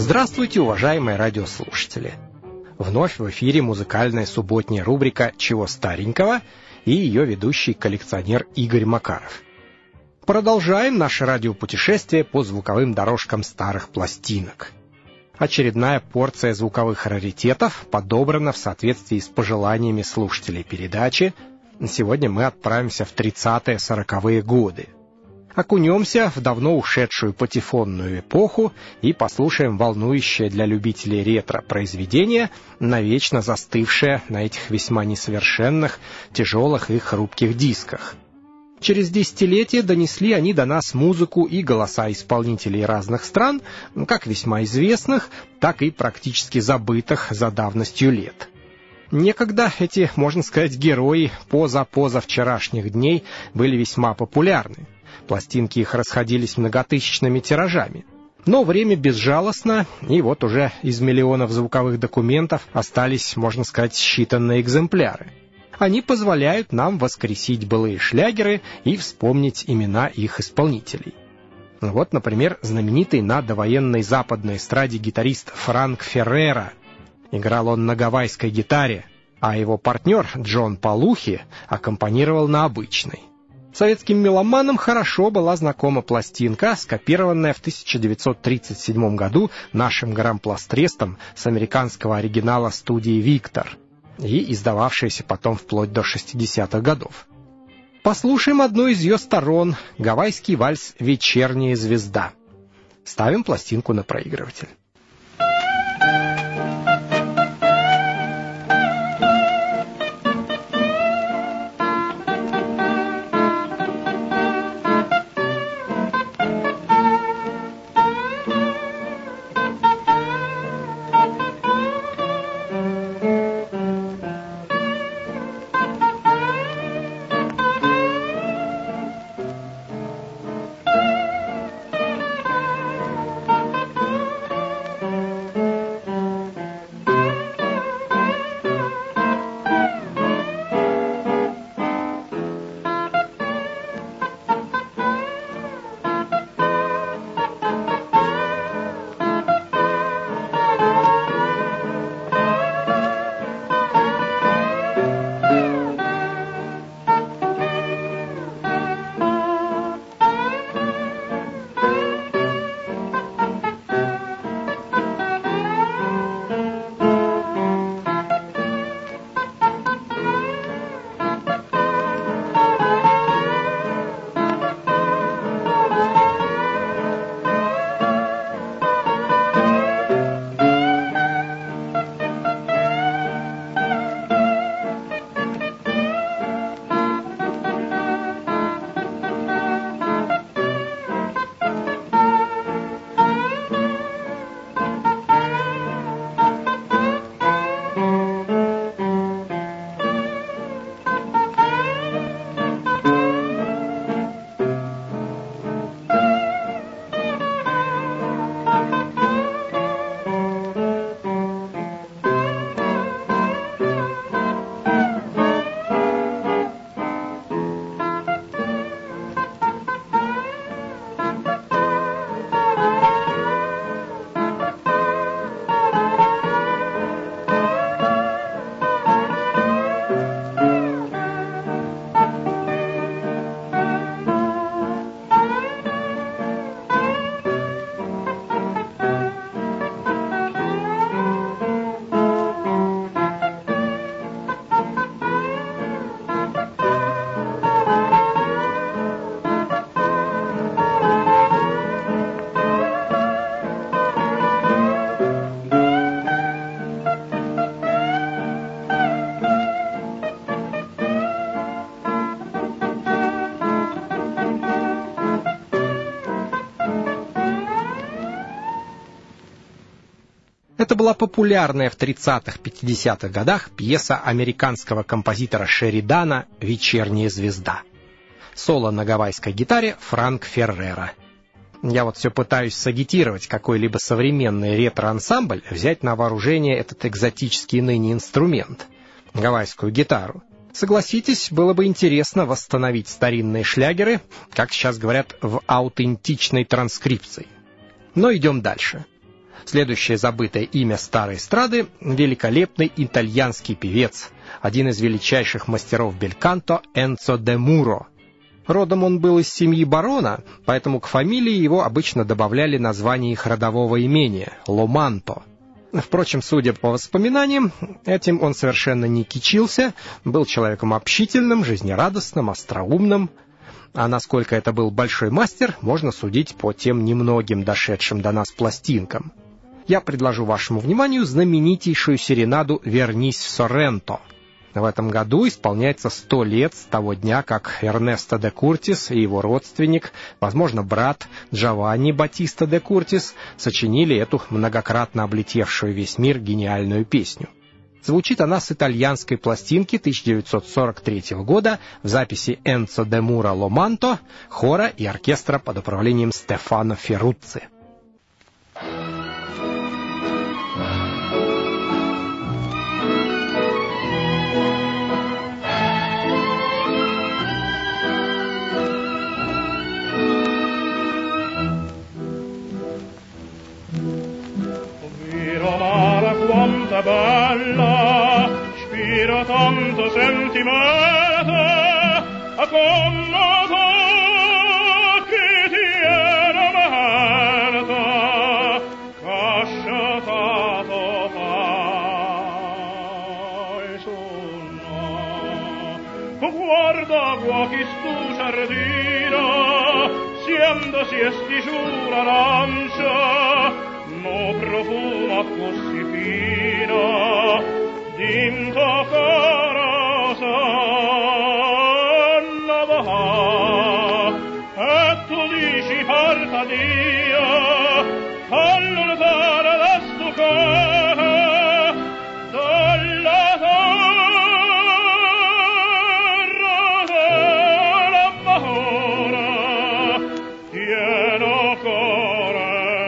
Здравствуйте, уважаемые радиослушатели! Вновь в эфире музыкальная субботняя рубрика «Чего старенького» и ее ведущий коллекционер Игорь Макаров. Продолжаем наше радиопутешествие по звуковым дорожкам старых пластинок. Очередная порция звуковых раритетов подобрана в соответствии с пожеланиями слушателей передачи. Сегодня мы отправимся в 30-40-е годы. Окунемся в давно ушедшую патефонную эпоху и послушаем волнующее для любителей ретро-произведение, навечно застывшее на этих весьма несовершенных, тяжелых и хрупких дисках. Через десятилетия донесли они до нас музыку и голоса исполнителей разных стран, как весьма известных, так и практически забытых за давностью лет. Некогда эти, можно сказать, герои позавчерашних дней были весьма популярны. Пластинки их расходились многотысячными тиражами. Но время безжалостно, и вот уже из миллионов звуковых документов остались, можно сказать, считанные экземпляры. Они позволяют нам воскресить былые шлягеры и вспомнить имена их исполнителей. Вот, например, знаменитый на довоенной западной эстраде гитарист Франк Феррера. Играл он на гавайской гитаре, а его партнер Джон Палухи аккомпанировал на обычной. Советским меломанам хорошо была знакома пластинка, скопированная в 1937 году нашим грампластрестом с американского оригинала студии «Виктор» и издававшаяся потом вплоть до 60-х годов. Послушаем одну из ее сторон — гавайский вальс «Вечерняя звезда». Ставим пластинку на проигрыватель. Это была популярная в 30-50-х годах пьеса американского композитора Шеридана «Вечерняя звезда». Соло на гавайской гитаре Франк Феррера. Я вот все пытаюсь сагитировать какой-либо современный ретро-ансамбль взять на вооружение этот экзотический ныне инструмент — гавайскую гитару. Согласитесь, было бы интересно восстановить старинные шлягеры, как сейчас говорят, в аутентичной транскрипции. Но идем дальше. Следующее забытое имя старой эстрады — великолепный итальянский певец, один из величайших мастеров бельканто Энцо де Муро. Родом он был из семьи барона, поэтому к фамилии его обычно добавляли название их родового имения — Ломанто. Впрочем, судя по воспоминаниям, этим он совершенно не кичился, был человеком общительным, жизнерадостным, остроумным. А насколько это был большой мастер, можно судить по тем немногим дошедшим до нас пластинкам. Я предложу вашему вниманию знаменитейшую серенаду «Вернись в Сорренто». В этом году исполняется 100 лет с того дня, как Эрнесто де Куртис и его родственник, возможно, брат Джованни Батиста де Куртис, сочинили эту многократно облетевшую весь мир гениальную песню. Звучит она с итальянской пластинки 1943 года в записи Энцо де Муро Ломанто, хора и оркестра под управлением Стефано Ферруцци. Quanta bella, spiro tanto sentimento, a come che ti era merda, casciatato fai sonno. Guarda qua chi stu giardino, siendo siesti giù l'arancia, no profuma così fino, dinto corosa va, e tu dici parta Dio, allontana da sto cuore, dalla terra della paura, pieno cuore.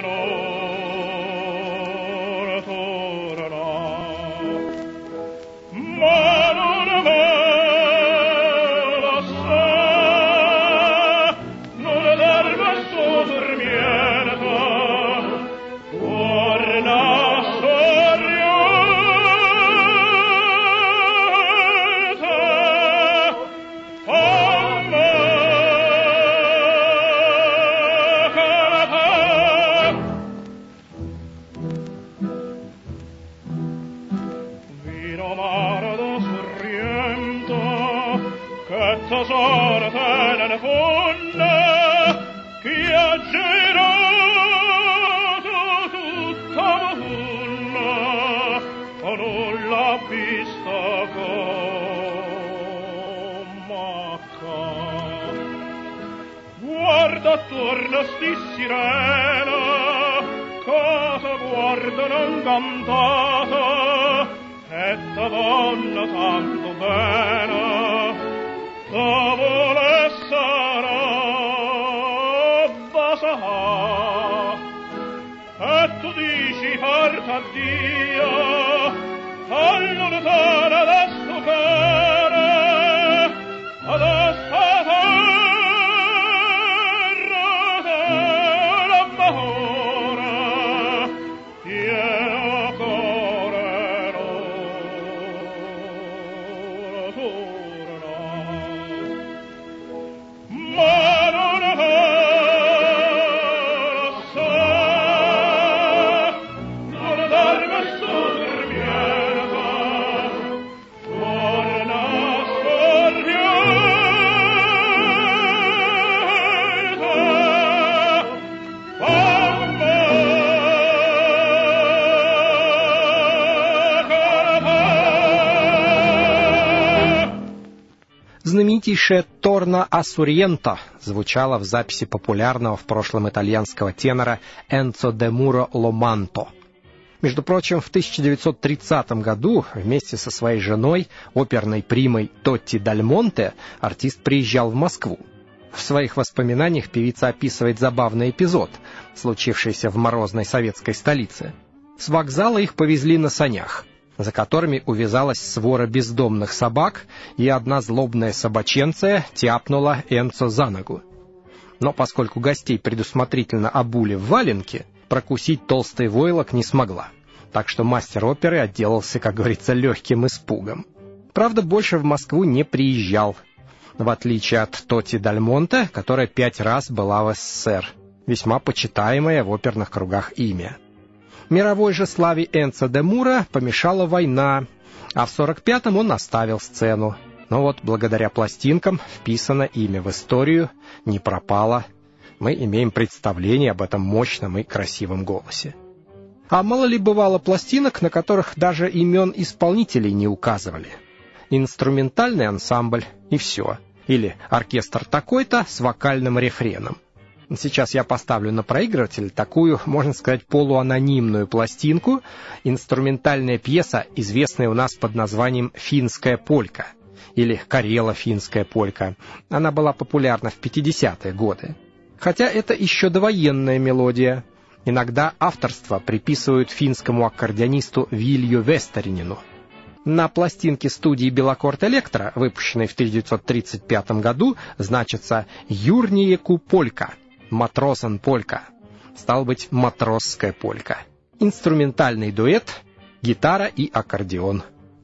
Guarda attorno sti sirena, cosa guardano incantata, e ta donna tanto bene, ta volesse roba sa, e tu dici parta Dio, allontana da sto cuore, ad sta Знаменитейшая «Торна а Сорренто» звучала в записи популярного в прошлом итальянского тенора Энцо де Муро Ломанто. Между прочим, в 1930 году вместе со своей женой, оперной примой Тотти Даль Монте, артист приезжал в Москву. В своих воспоминаниях певица описывает забавный эпизод, случившийся в морозной советской столице. С вокзала их повезли на санях, за которыми увязалась свора бездомных собак, и одна злобная собаченция тяпнула Энцо за ногу. Но поскольку гостей предусмотрительно обули в валенки, прокусить толстый войлок не смогла. Так что мастер оперы отделался, как говорится, легким испугом. Правда, больше в Москву не приезжал, в отличие от Тоти Даль Монте, которая 5 раз была в СССР, весьма почитаемое в оперных кругах имя. Мировой же славе Энцо де Мура помешала война, а в 45-м он оставил сцену. Но вот благодаря пластинкам вписано имя в историю, не пропало. Мы имеем представление об этом мощном и красивом голосе. А мало ли бывало пластинок, на которых даже имен исполнителей не указывали. Инструментальный ансамбль и все. Или оркестр такой-то с вокальным рефреном. Сейчас я поставлю на проигрыватель такую, можно сказать, полуанонимную пластинку, инструментальная пьеса, известная у нас под названием «Финская полька» или «Карело-финская полька». Она была популярна в 50-е годы. Хотя это еще довоенная мелодия. Иногда авторство приписывают финскому аккордеонисту Вилью Вестеринину. На пластинке студии «Белакорд Электро», выпущенной в 1935 году, значится «Юрниеку полька», «Матросен полька». Стало быть, матросская полька. Инструментальный дуэт, гитара и аккордеон.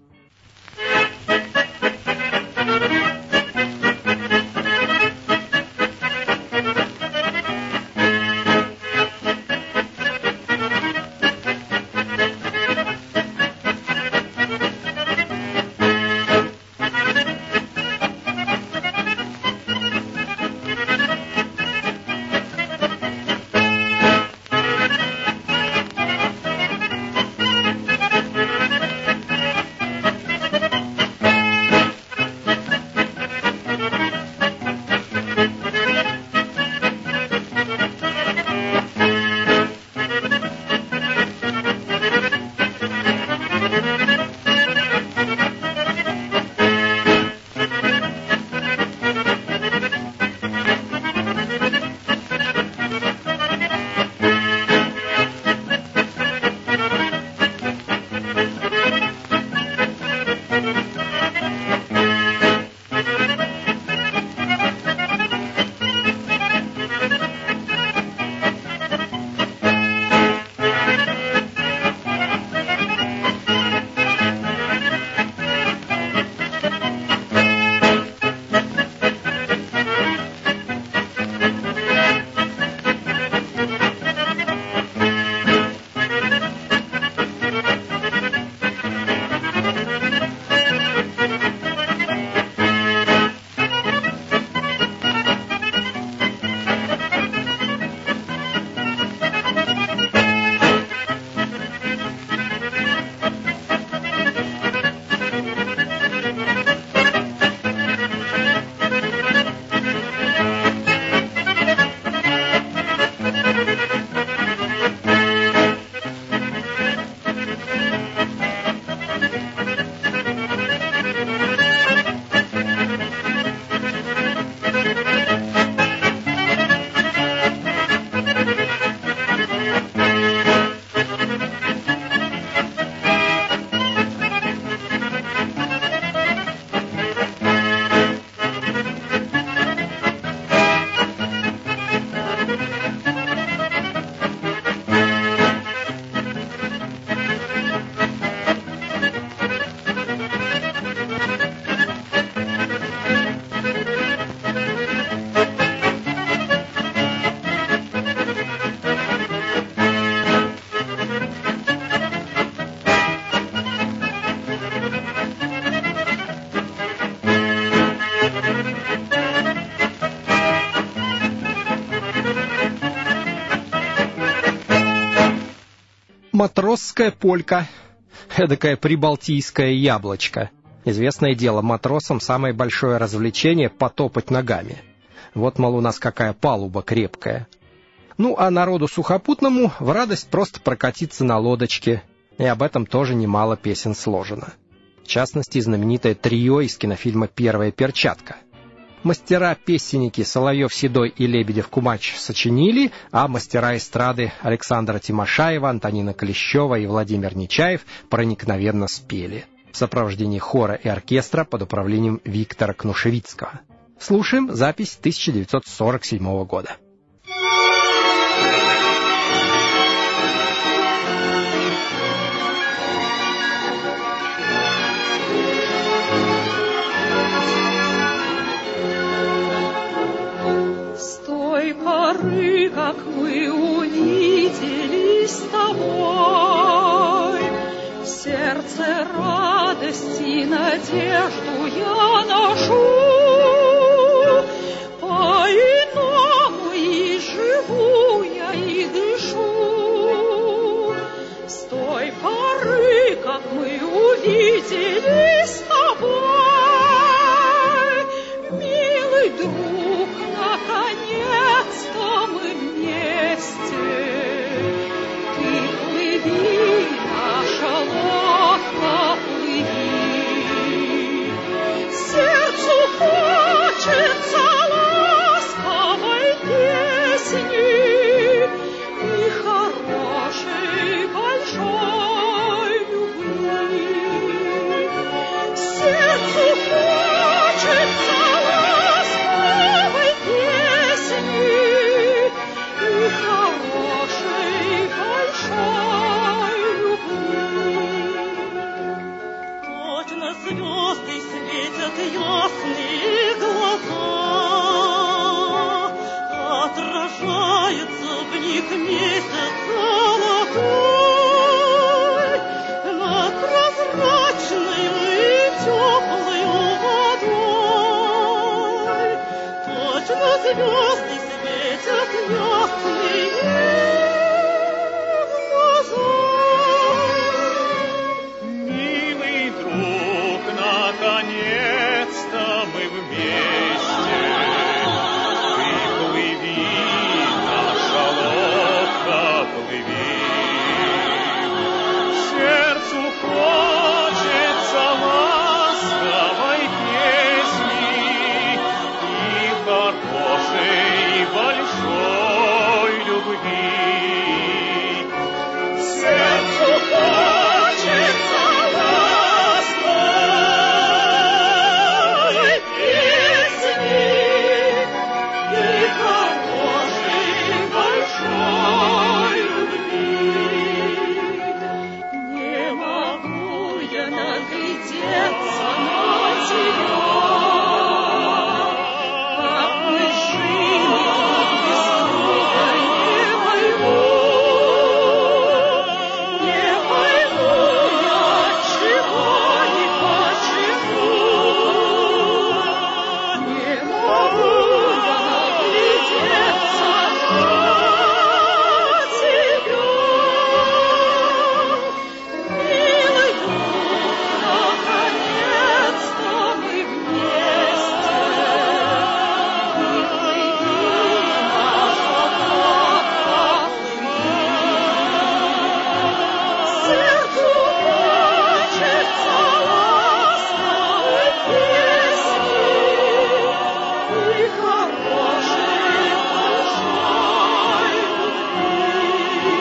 Матросская полька, эдакое прибалтийское яблочко. Известное дело, матросам самое большое развлечение — потопать ногами. Вот, мол, у нас какая палуба крепкая. Ну, а народу сухопутному в радость просто прокатиться на лодочке. И об этом тоже немало песен сложено. В частности, знаменитое трио из кинофильма «Первая перчатка». Мастера-песенники Соловьев, Седой и Лебедев-Кумач сочинили, а мастера эстрады Александра Тимошаева, Антонина Клещева и Владимир Нечаев проникновенно спели в сопровождении хора и оркестра под управлением Виктора Кнушевицкого. Слушаем запись 1947 года. как мы увиделись с тобой. В сердце радость и надежду я ношу, по-иному и живу я и дышу. С той поры, как мы увиделись с тобой, милый друг, наконец-то мы вместе. Ты плыви, наша лодка, плыви. Сердцу хочется ласковой песни и хорошей большой любви. Сердцу хочется ласковой песни и хорошей большой любви. Точно звезды светят ясные глаза, отражается в них месяц золотой над прозрачной и теплой водой. Точно звезды светят ясные глаза. Милый друг, наконец-то мы вместе. Ты плыви, наша лодка, плыви. Сердцу хочется ласковой песни и хорошей большой любви. Сердцу хочется ласковой песни и хорошей большой любви. Не могу я наглядеться на тебя, как мы жили без друга, не пойму я, чего и почему. Не могу я наглядеться на тебя, милый друг, наконец-то мы вместе. Ты плыви, наша лодка, плыви. Сердцу хочется ласковой песни и хорошей большой любви.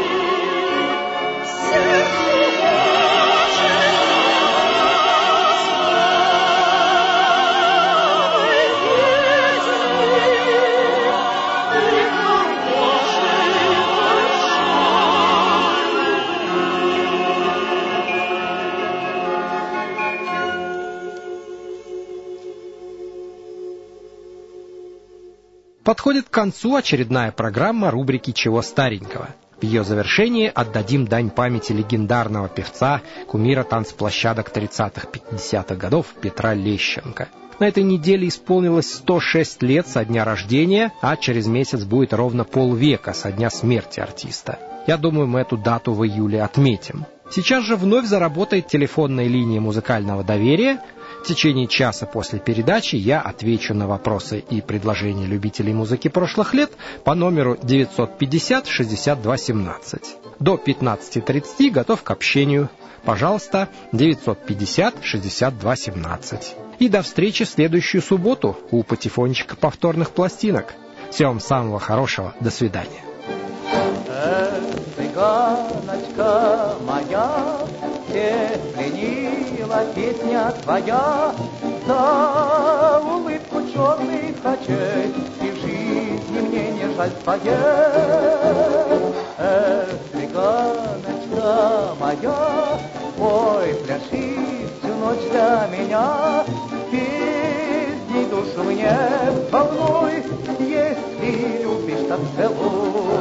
Сердцу хочется ласковой песни и хорошей Подходит к концу очередная программа рубрики «Чего старенького?». В ее завершении отдадим дань памяти легендарного певца, кумира танцплощадок 30-х-50-х годов Петра Лещенко. На этой неделе исполнилось 106 лет со дня рождения, а через месяц будет ровно полвека со дня смерти артиста. Я думаю, мы эту дату в июле отметим. Сейчас же вновь заработает телефонная линия музыкального доверия. В течение часа после передачи я отвечу на вопросы и предложения любителей музыки прошлых лет по номеру 950-62-17. До 15:30 готов к общению. Пожалуйста, 950-62-17. И до встречи в следующую субботу у патефончика повторных пластинок. Всего вам самого хорошего. До свидания. Цыганочка моя, пленила песня твоя, за улыбку черных очей, и в жизни мне не жаль твоей. Цыганочка моя, ой, пляши всю ночь для меня, песни душу мне волнуй, если любишь, так целуй.